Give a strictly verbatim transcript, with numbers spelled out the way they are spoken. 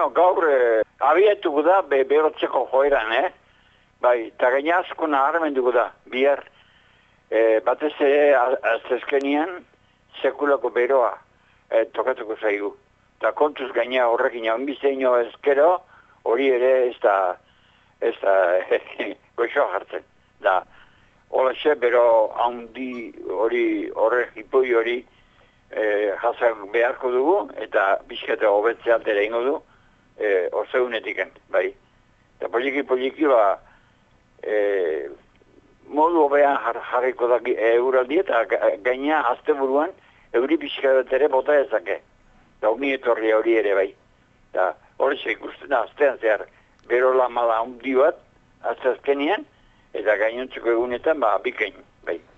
Bueno, gaur eh, abiatuko da be, berotzeko joeran, eh? Bai, eta gaina asko naharmenduko da, bihar. Eh, batez ere aztezkenian sekulako beroa eh, tokatuko zaigu. Eta kontuz gaina horrekin hau inbizeino ezkero, hori ere ez da, ez da, goxo jartzen. Da, holaxe, bero handi hori, horre hipoi hori, eh, jazak beharko dugu, eta bizketa hobetze altera ingo du, eh, ozeunetiken, bai. Eta poliki poliki ba, eh, modu hobean jar, jarriko da euraldi eta gaina azte buruan euri bizketa ere bota ezake. Eta honi etorri hori ere bai. Eta hori ze ikusten da, aztean zehar, berola mala handi bat, azte azkenian, eta gainontzeko egunetan, ba, bikain, bai.